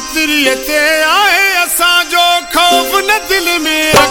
छतरीअ ते आहे असांजो खौफ़ न दिल में